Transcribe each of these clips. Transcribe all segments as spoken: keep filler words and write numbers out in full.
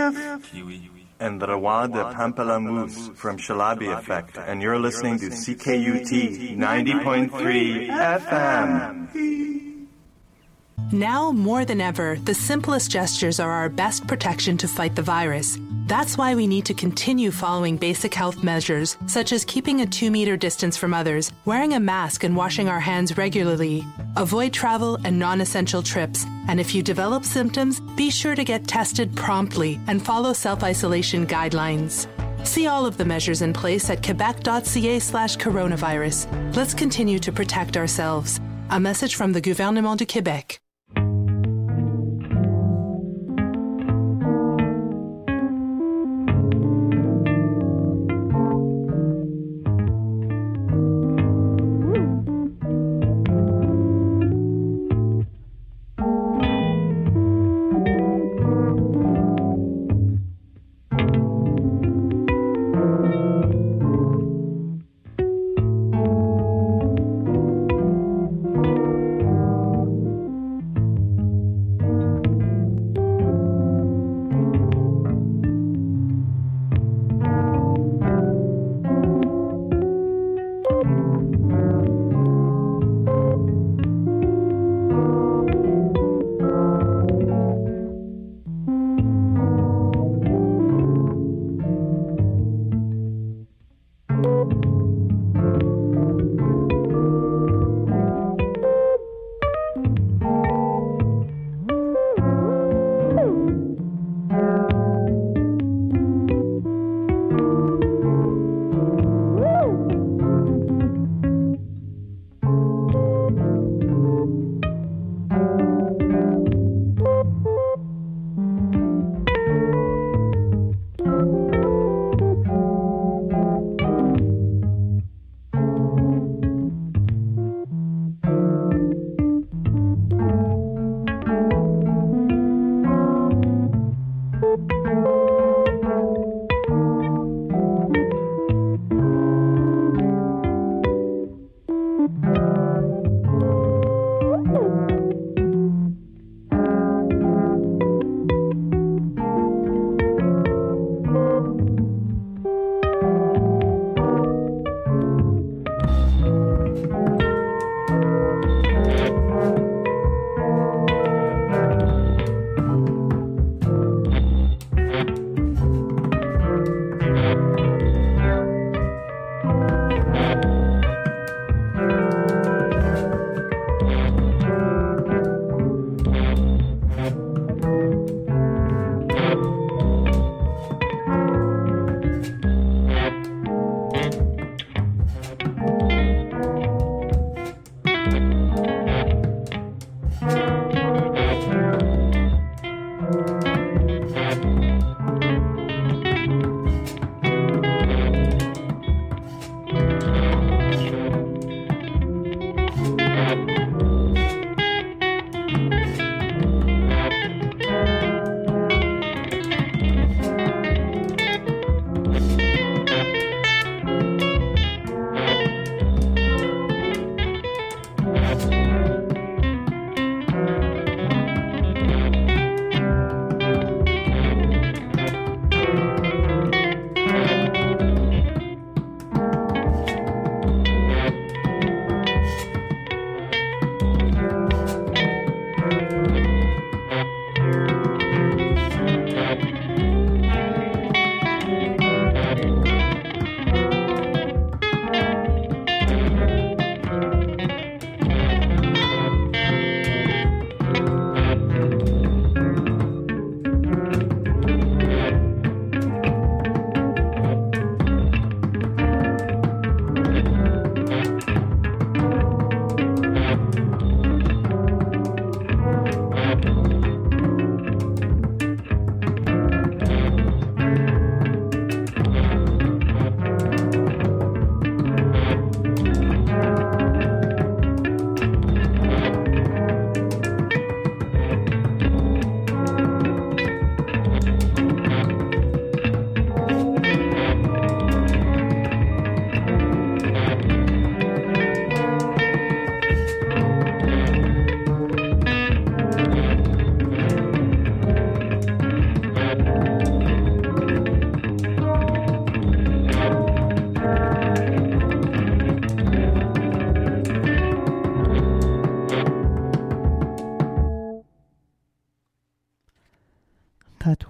Kiwi. and the Roi de Pamplemousse from Shalabi Effect, and you're listening to C K U T ninety point three F M. Now more than ever, the simplest gestures are our best protection to fight the virus. That's why we need to continue following basic health measures, such as keeping a two-meter distance from others, wearing a mask and washing our hands regularly. Avoid travel and non-essential trips, and if you develop symptoms, be sure to get tested promptly and follow self-isolation guidelines. See all of the measures in place at quebec.ca slash coronavirus. Let's continue to protect ourselves. A message from the Gouvernement du Québec.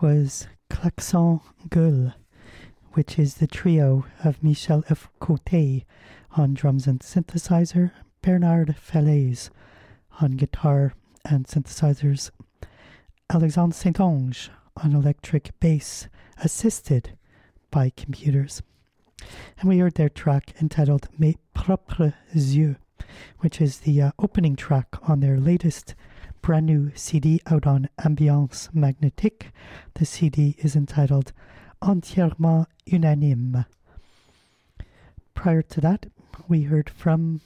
was Klaxon Gueule, which is the trio of Michel F. Côté on drums and synthesizer, Bernard Falaise on guitar and synthesizers, Alexandre Saint-Onge on electric bass, assisted by computers. And we heard their track entitled Mes propres yeux, which is the uh, opening track on their latest brand new C D out on Ambiance Magnétique. The C D is entitled Entièrement Unanime. Prior to that, we heard from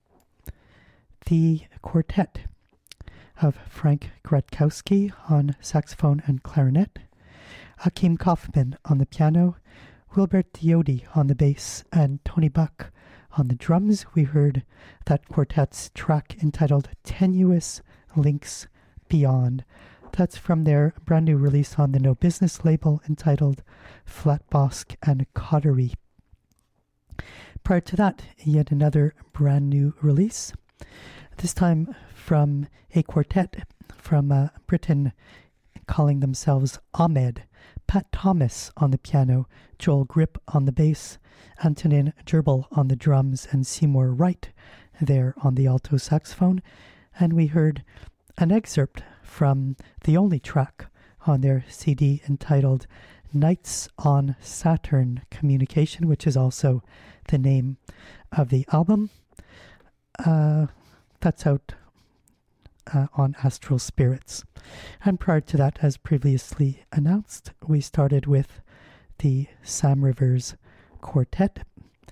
the quartet of Frank Gratkowski on saxophone and clarinet, Akim Kaufman on the piano, Wilbert Diodi on the bass, and Tony Buck on the drums. We heard that quartet's track entitled Tenuous Links Beyond. That's from their brand new release on the No Business label entitled Flatbosk and Coterie. Prior to that, yet another brand new release, this time from a quartet from uh, Britain calling themselves Ahmed. Pat Thomas on the piano, Joel Grip on the bass, Antonin Gerbil on the drums, and Seymour Wright there on the alto saxophone. And we heard an excerpt from the only track on their C D entitled Nights on Saturn Communication, which is also the name of the album. Uh, that's out uh, on Astral Spirits. And prior to that, as previously announced, we started with the Sam Rivers Quartet,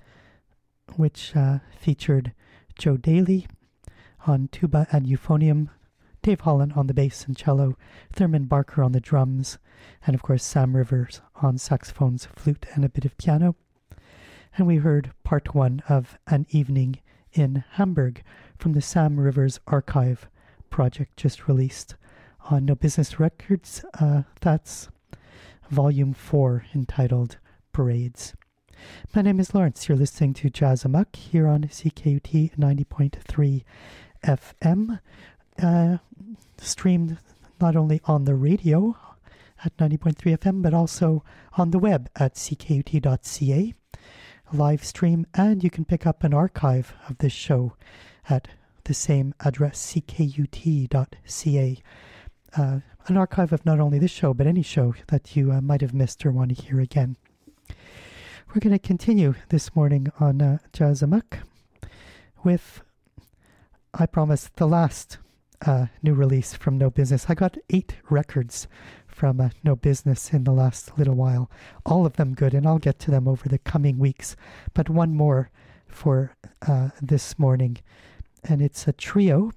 which uh, featured Joe Daly on tuba and euphonium, Dave Holland on the bass and cello, Thurman Barker on the drums, and of course Sam Rivers on saxophones, flute, and a bit of piano. And we heard part one of An Evening in Hamburg from the Sam Rivers Archive project just released on No Business Records. Uh, that's volume four, entitled Parades. My name is Lawrence. You're listening to Jazz Amok here on C K U T ninety point three F M. Uh, streamed not only on the radio at ninety point three F M, but also on the web at c k u t dot c a. Live stream, and you can pick up an archive of this show at the same address, c k u t dot c a. Uh, an archive of not only this show, but any show that you uh, might have missed or want to hear again. We're going to continue this morning on uh, Jazz Amok with, I promise, the last uh, new release from No Business. I got eight records from uh, No Business in the last little while, all of them good, and I'll get to them over the coming weeks, but one more for uh, this morning, and it's a trio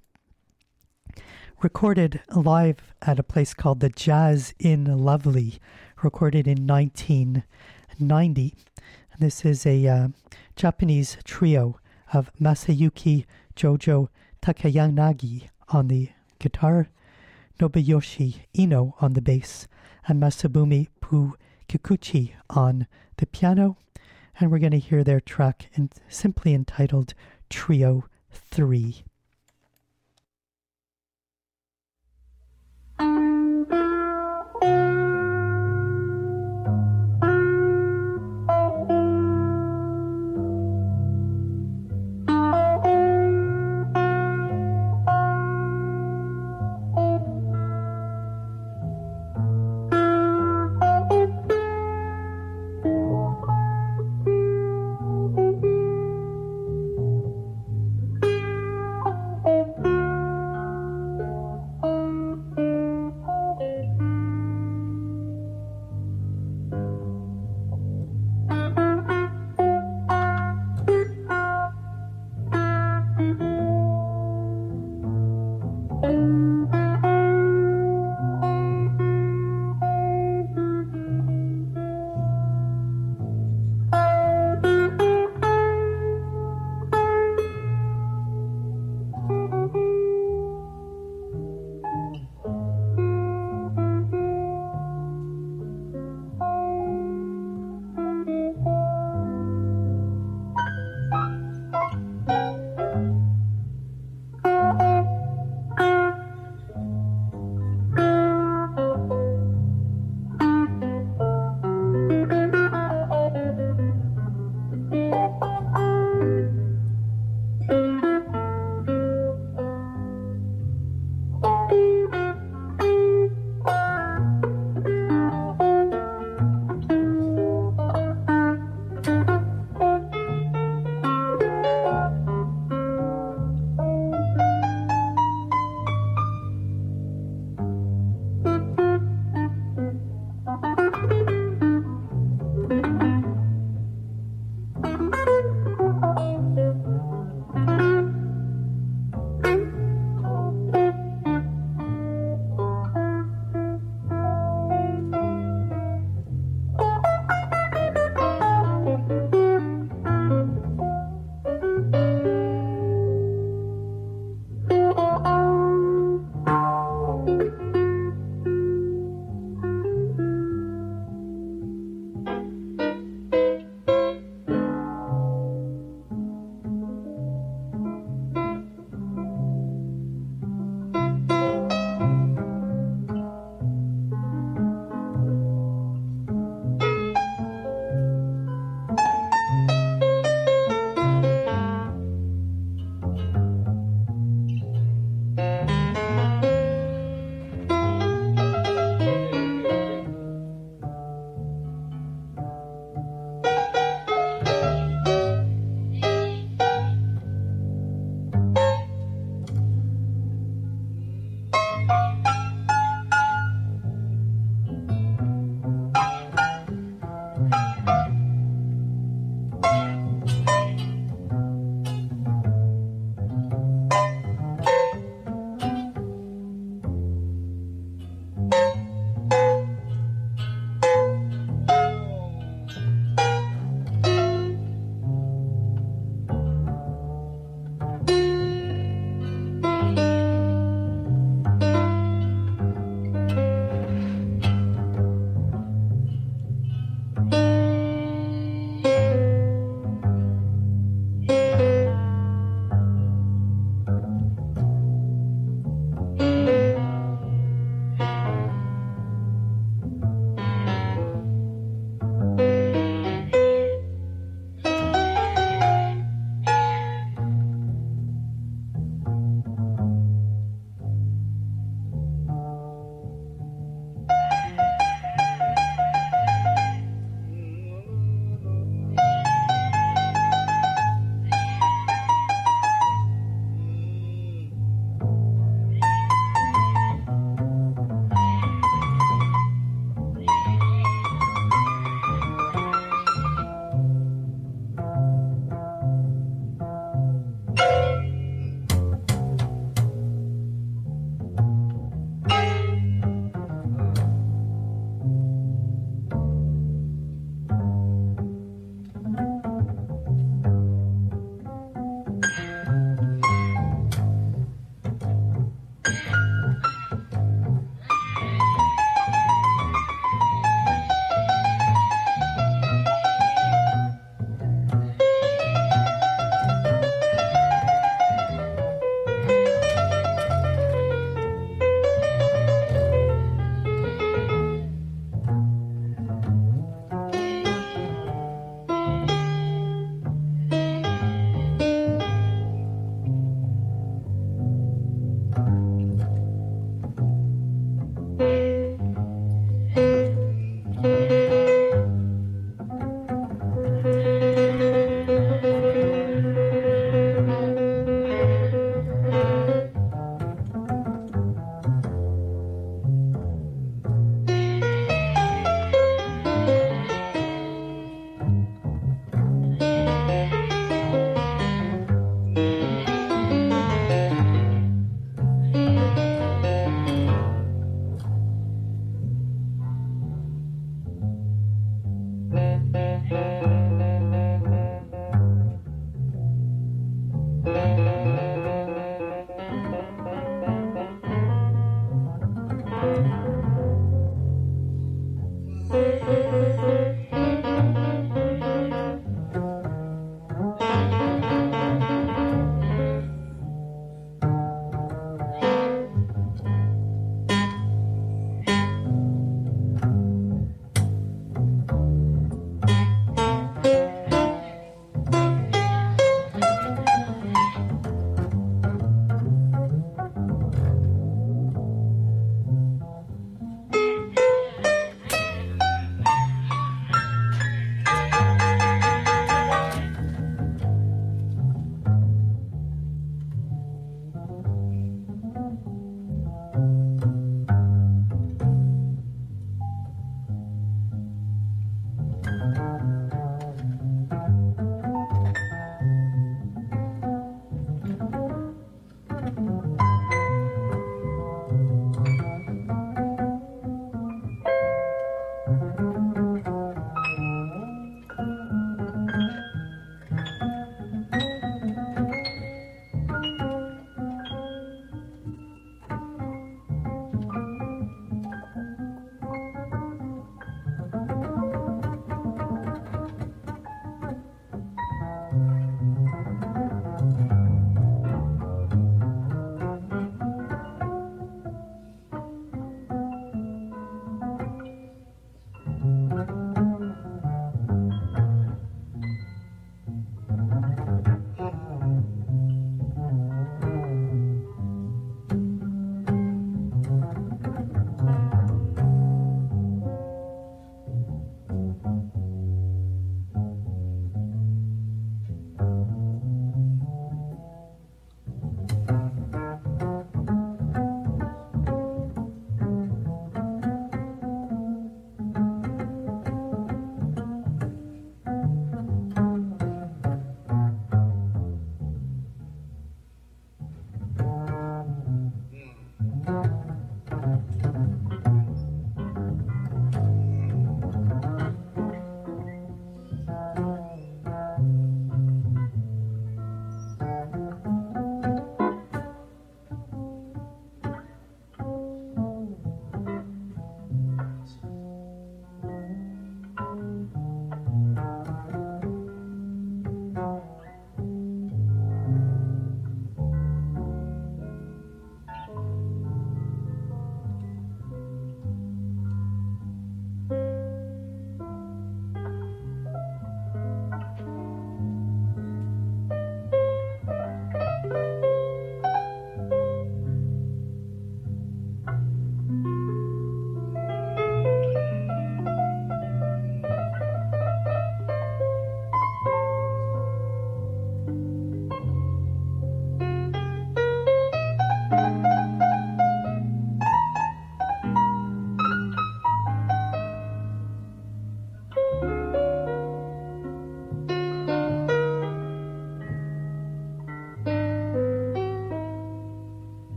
recorded live at a place called the Jazz Inn Lovely, recorded in nineteen ninety. This is a uh, Japanese trio of Masayuki Jojo Takayanagi on the guitar, Nobuyoshi Ino on the bass, and Masabumi Pu Kikuchi on the piano. And we're going to hear their track in, simply entitled Trio three. Oh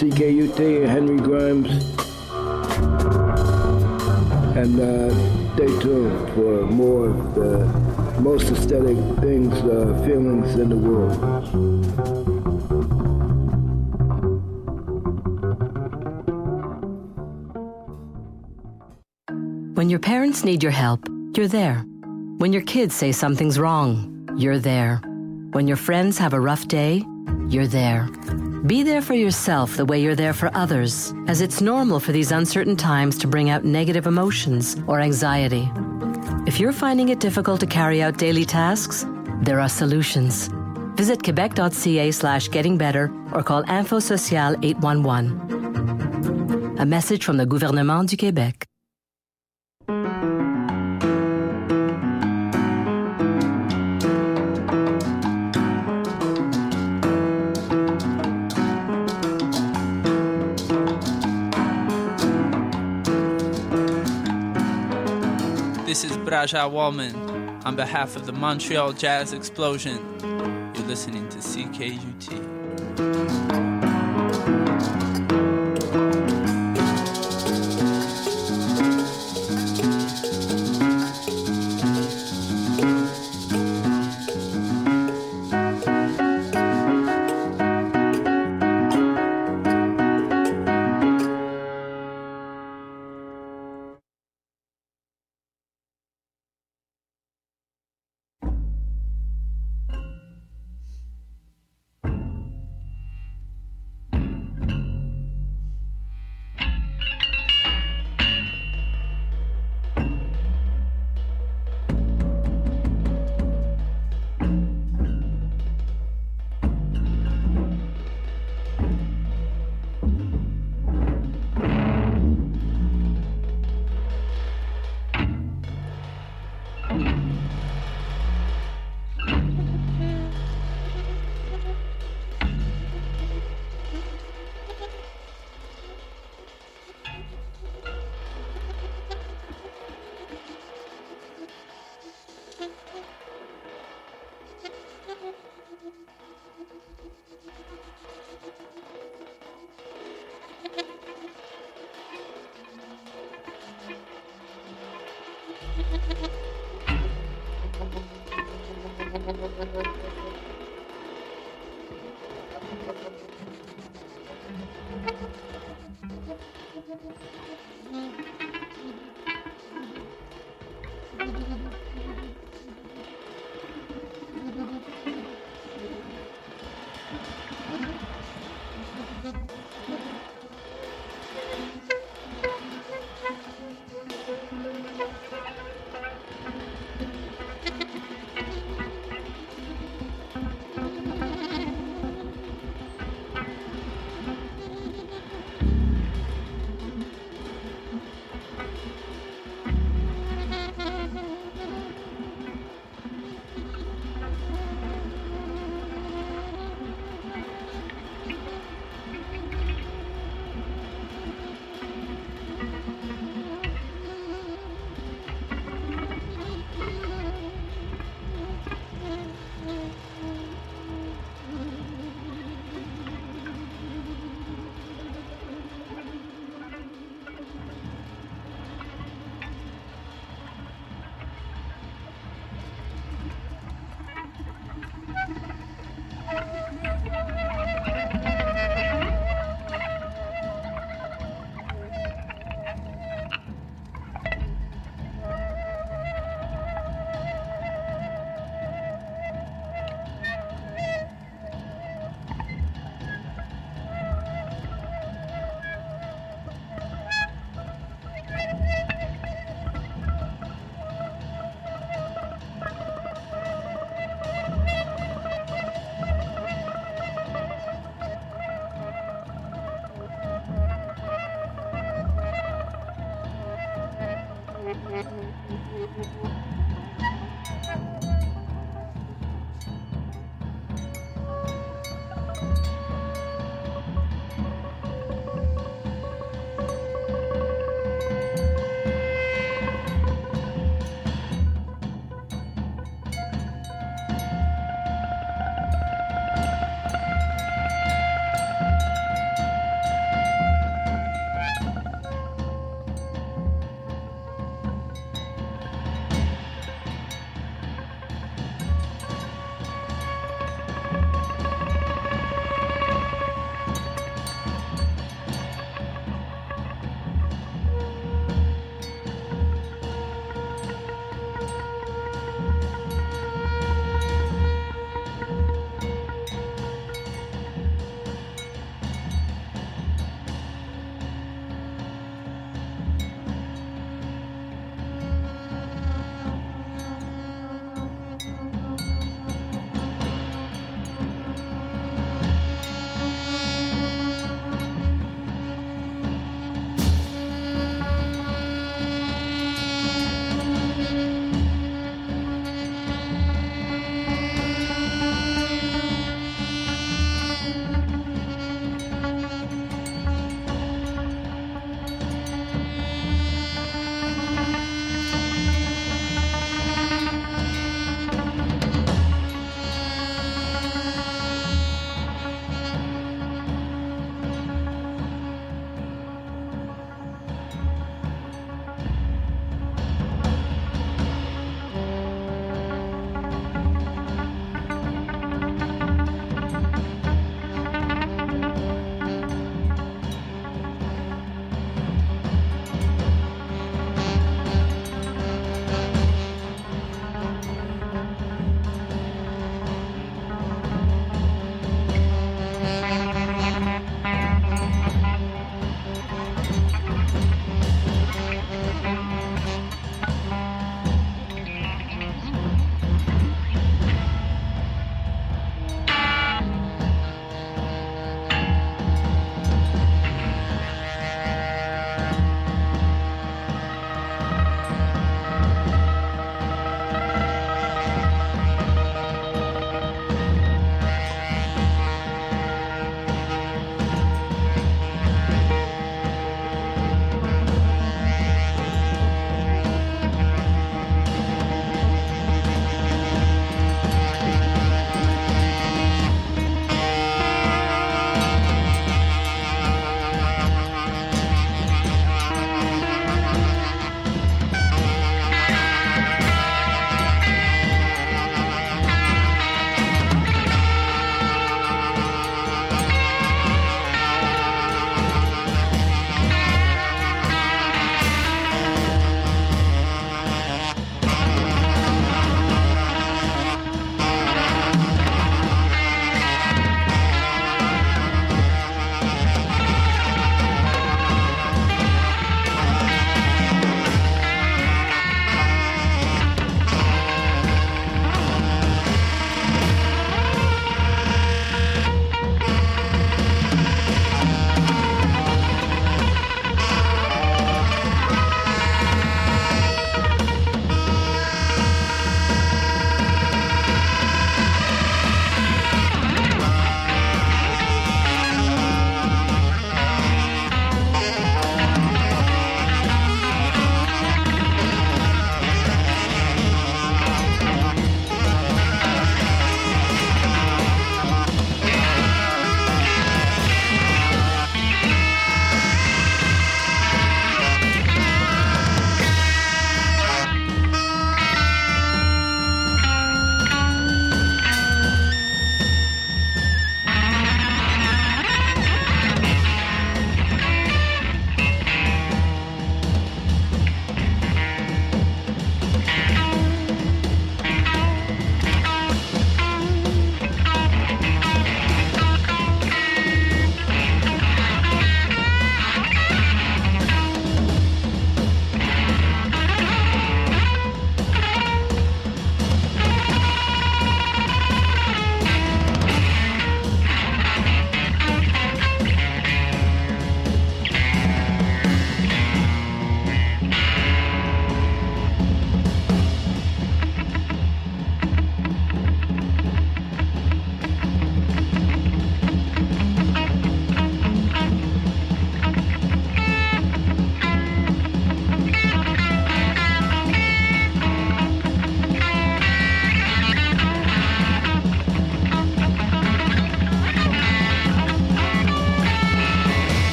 C K U T, Henry Grimes. And uh, stay tuned for more of the most aesthetic things, uh, feelings in the world. When your parents need your help, you're there. When your kids say something's wrong, you're there. When your friends have a rough day, you're there. Be there for yourself the way you're there for others, as it's normal for these uncertain times to bring out negative emotions or anxiety. If you're finding it difficult to carry out daily tasks, there are solutions. Visit quebec.ca slash getting better or call Info Social eight one one. A message from the Gouvernement du Québec. This is Braja Wallman on behalf of the Montreal Jazz Explosion. You're listening to C K U T.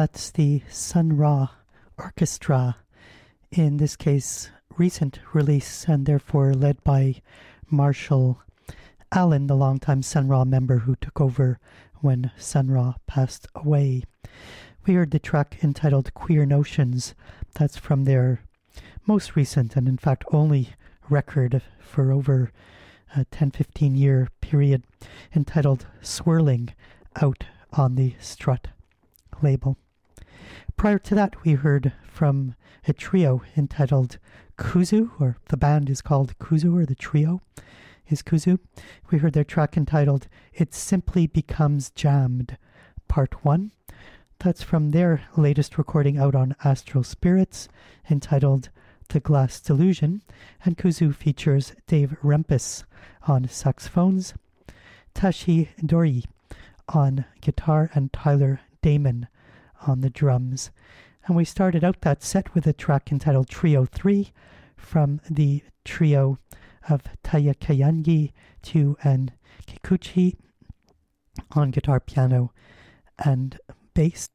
That's the Sun Ra Orchestra, in this case, recent release, and therefore led by Marshall Allen, the longtime Sun Ra member who took over when Sun Ra passed away. We heard the track entitled Queer Notions. That's from their most recent and in fact only record for over a ten to fifteen year period, entitled Swirling, out on the Strut label. Prior to that, we heard from a trio entitled Kuzu, or the band is called Kuzu, or the trio is Kuzu. We heard their track entitled It Simply Becomes Jammed, Part one. That's from their latest recording out on Astral Spirits, entitled The Glass Delusion, and Kuzu features Dave Rempis on saxophones, Tashi Dori on guitar, and Tyler Damon on the drums. And we started out that set with a track entitled Trio three from the trio of Taya Kayangi, Chu, and Kikuchi on guitar, piano, and bass.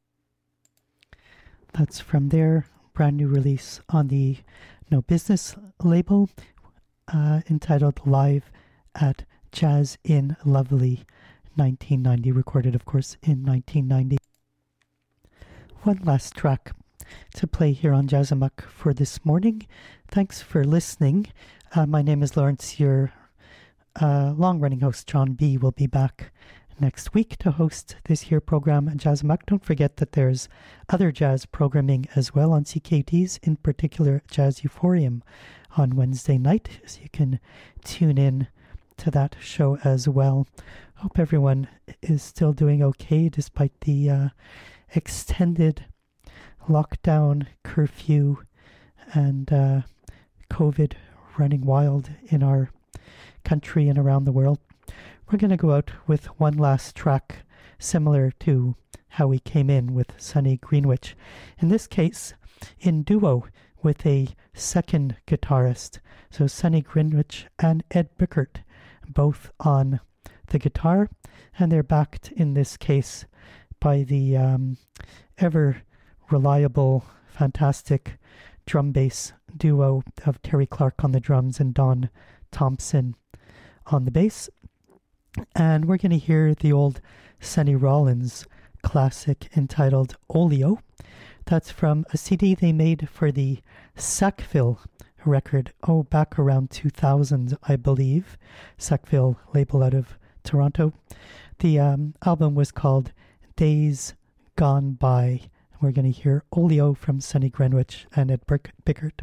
That's from their brand new release on the No Business label, uh, entitled Live at Jazz in Lovely nineteen ninety, recorded of course in nineteen ninety. One last track to play here on Jazz Amok for this morning. Thanks for listening. Uh, my name is Lawrence. Your uh, long-running host, John B., will be back next week to host this here program, Jazz Amok. Don't forget that there's other jazz programming as well on C K U Ts, in particular Jazz Euphorium on Wednesday night, so you can tune in to that show as well. Hope everyone is still doing okay despite the uh, extended lockdown, curfew, and uh, COVID running wild in our country and around the world. We're going to go out with one last track, similar to how we came in with Sonny Greenwich. In this case, in duo with a second guitarist. So Sonny Greenwich and Ed Bickert, both on the guitar, and they're backed in this case by the um, ever reliable, fantastic drum bass duo of Terry Clark on the drums and Don Thompson on the bass. And we're going to hear the old Sonny Rollins classic entitled Oleo. That's from a C D they made for the Sackville record, oh, back around two thousand, I believe. Sackville label out of Toronto. The um, album was called Days Gone By. We're going to hear Oleo from Sonny Greenwich and Ed Bickert.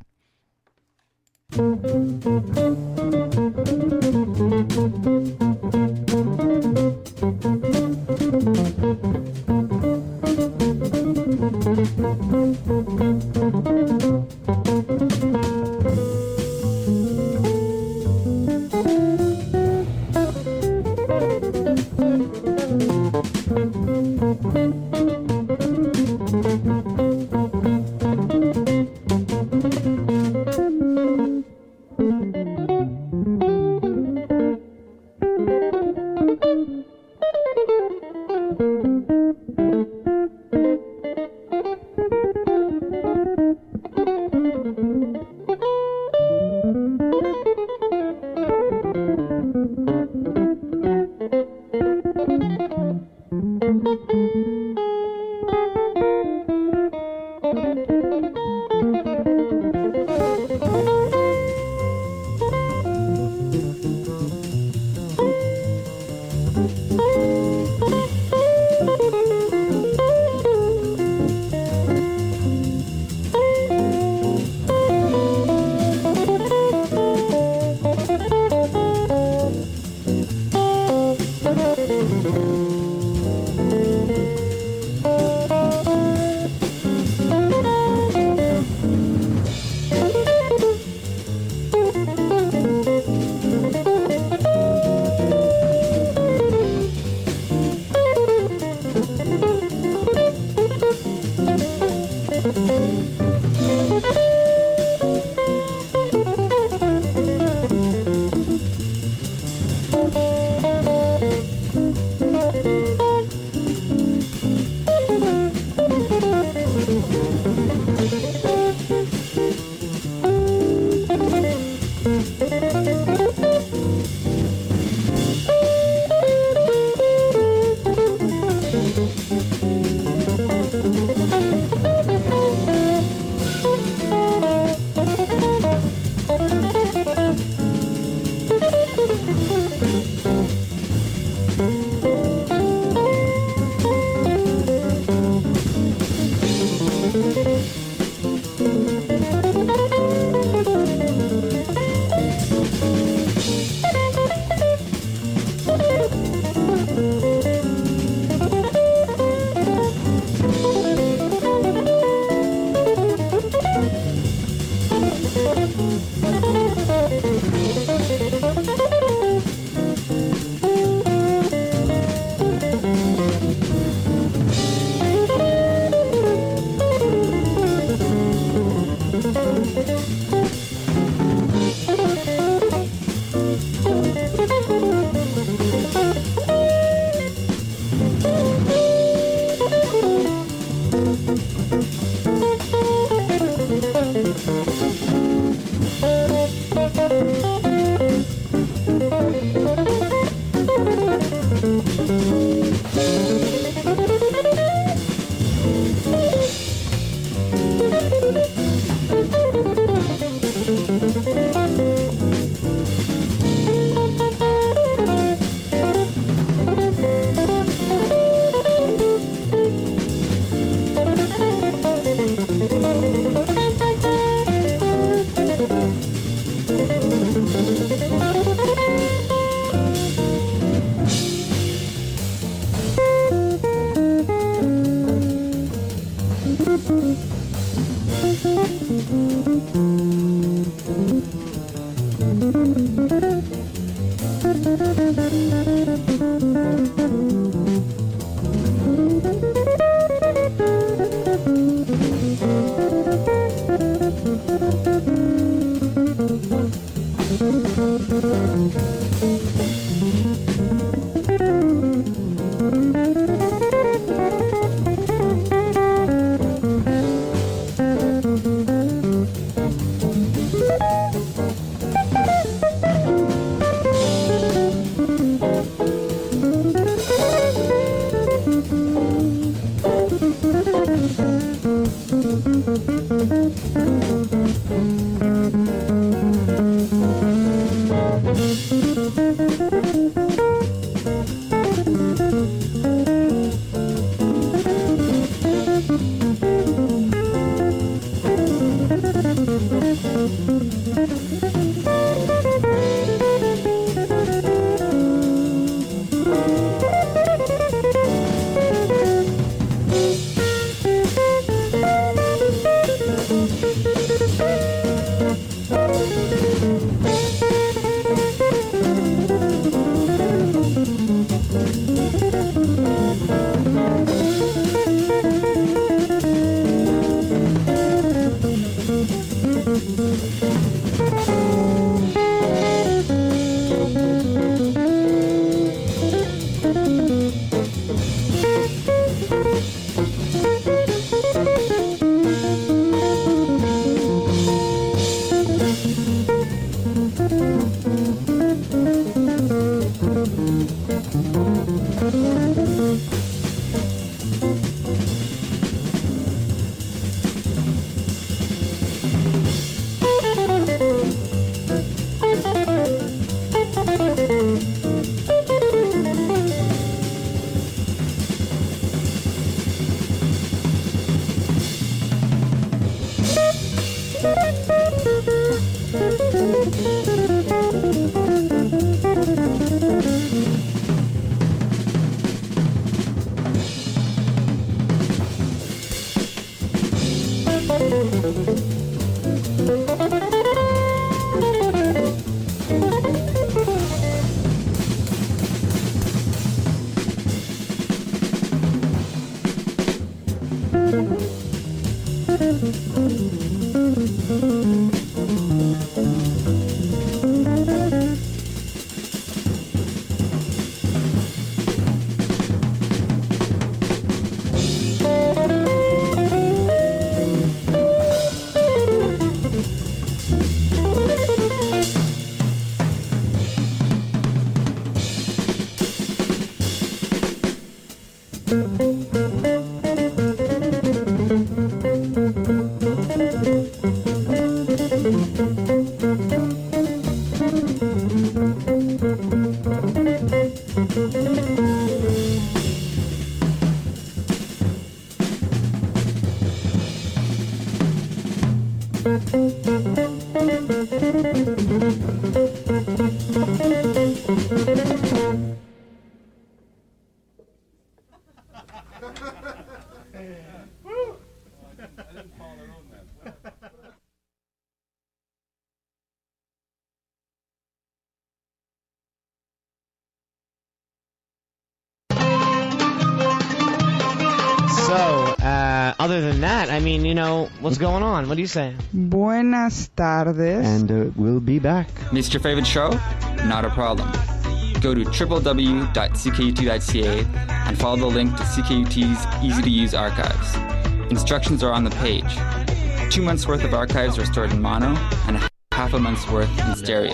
Other than that, I mean, you know, what's going on? What do you say? Buenas tardes. And uh, we'll be back. Missed your favorite show? Not a problem. Go to w w w dot c k u t dot c a and follow the link to C K U T's easy-to-use archives. Instructions are on the page. Two months' worth of archives are stored in mono and half a month's worth in stereo.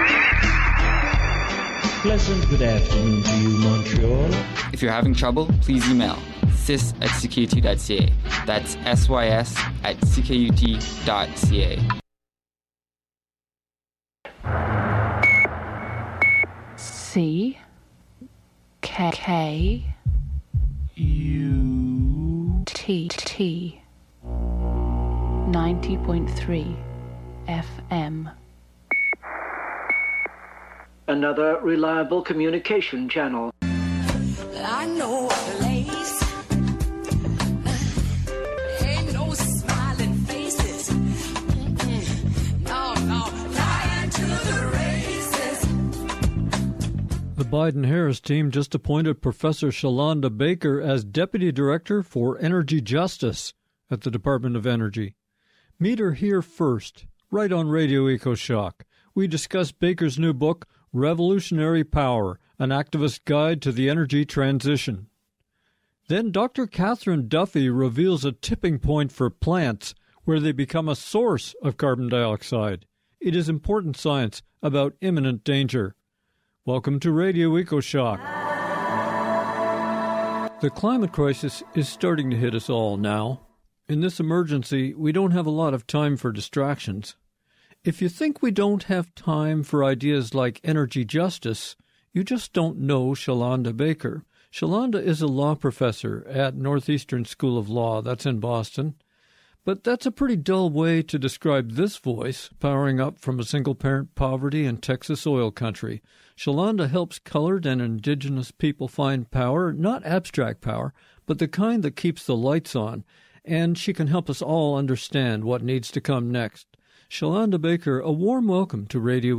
Pleasant good afternoon to you, Montreal. If you're having trouble, please email sys at c k u t dot c a. That's S Y S at c k u t dot c a. C K K U T T ninety point three F M. Another reliable communication channel. I know a place. Ain't no smiling faces. Mm-mm. No, no, lying to the races. The Biden-Harris team just appointed Professor Shalonda Baker as Deputy Director for Energy Justice at the Department of Energy. Meet her here first, right on Radio EcoShock. We discuss Baker's new book, Revolutionary Power, an Activist Guide to the Energy Transition. Then Doctor Catherine Duffy reveals a tipping point for plants where they become a source of carbon dioxide. It is important science about imminent danger. Welcome to Radio EcoShock. The climate crisis is starting to hit us all now. In this emergency, we don't have a lot of time for distractions. If you think we don't have time for ideas like energy justice, you just don't know Shalonda Baker. Shalonda is a law professor at Northeastern School of Law, that's in Boston. But that's a pretty dull way to describe this voice, powering up from a single-parent poverty in Texas oil country. Shalonda helps colored and indigenous people find power, not abstract power, but the kind that keeps the lights on, and she can help us all understand what needs to come next. Shalonda Baker, a warm welcome to Radio